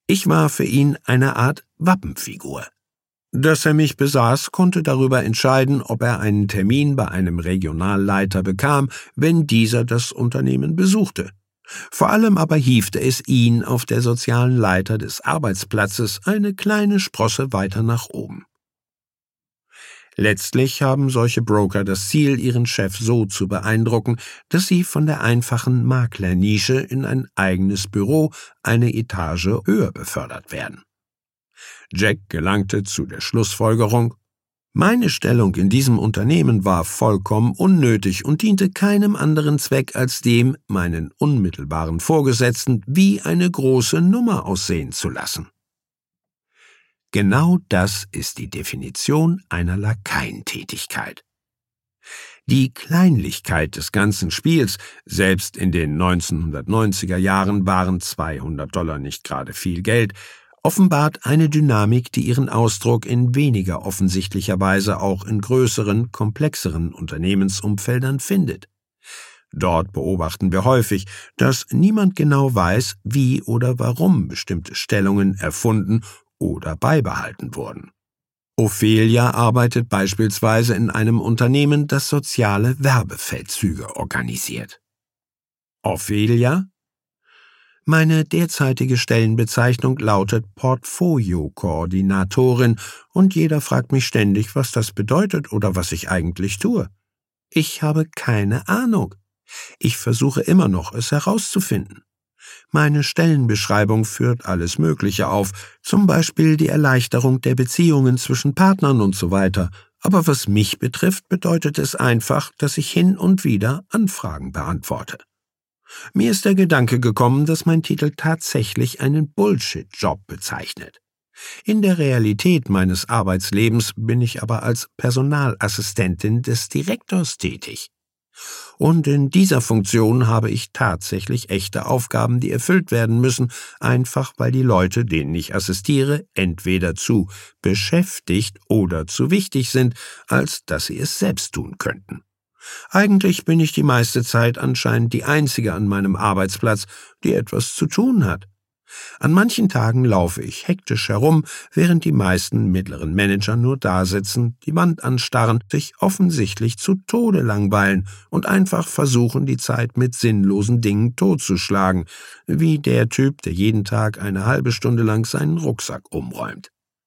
Ich war für ihn eine Art Wappenfigur. Dass er mich besaß, konnte darüber entscheiden, ob er einen Termin bei einem Regionalleiter bekam, wenn dieser das Unternehmen besuchte. Vor allem aber hiefte es ihn auf der sozialen Leiter des Arbeitsplatzes eine kleine Sprosse weiter nach oben. Letztlich haben solche Broker das Ziel, ihren Chef so zu beeindrucken, dass sie von der einfachen Maklernische in ein eigenes Büro eine Etage höher befördert werden. Jack gelangte zu der Schlussfolgerung: Meine Stellung in diesem Unternehmen war vollkommen unnötig und diente keinem anderen Zweck als dem, meinen unmittelbaren Vorgesetzten wie eine große Nummer aussehen zu lassen. Genau das ist die Definition einer Lakaientätigkeit. Die Kleinlichkeit des ganzen Spiels, selbst in den 1990er Jahren waren $200 nicht gerade viel Geld, offenbart eine Dynamik, die ihren Ausdruck in weniger offensichtlicher Weise auch in größeren, komplexeren Unternehmensumfeldern findet. Dort beobachten wir häufig, dass niemand genau weiß, wie oder warum bestimmte Stellungen erfunden oder beibehalten wurden. Ophelia arbeitet beispielsweise in einem Unternehmen, das soziale Werbefeldzüge organisiert. Ophelia? Meine derzeitige Stellenbezeichnung lautet Portfolio-Koordinatorin und jeder fragt mich ständig, was das bedeutet oder was ich eigentlich tue. Ich habe keine Ahnung. Ich versuche immer noch, es herauszufinden. Meine Stellenbeschreibung führt alles Mögliche auf, zum Beispiel die Erleichterung der Beziehungen zwischen Partnern und so weiter. Aber was mich betrifft, bedeutet es einfach, dass ich hin und wieder Anfragen beantworte. Mir ist der Gedanke gekommen, dass mein Titel tatsächlich einen Bullshit-Job bezeichnet. In der Realität meines Arbeitslebens bin ich aber als Personalassistentin des Direktors tätig. Und in dieser Funktion habe ich tatsächlich echte Aufgaben, die erfüllt werden müssen, einfach weil die Leute, denen ich assistiere, entweder zu beschäftigt oder zu wichtig sind, als dass sie es selbst tun könnten. Eigentlich bin ich die meiste Zeit anscheinend die Einzige an meinem Arbeitsplatz, die etwas zu tun hat. An manchen Tagen laufe ich hektisch herum, während die meisten mittleren Manager nur dasitzen, die Wand anstarren, sich offensichtlich zu Tode langweilen und einfach versuchen, die Zeit mit sinnlosen Dingen totzuschlagen, wie der Typ, der jeden Tag eine halbe Stunde lang seinen Rucksack umräumt.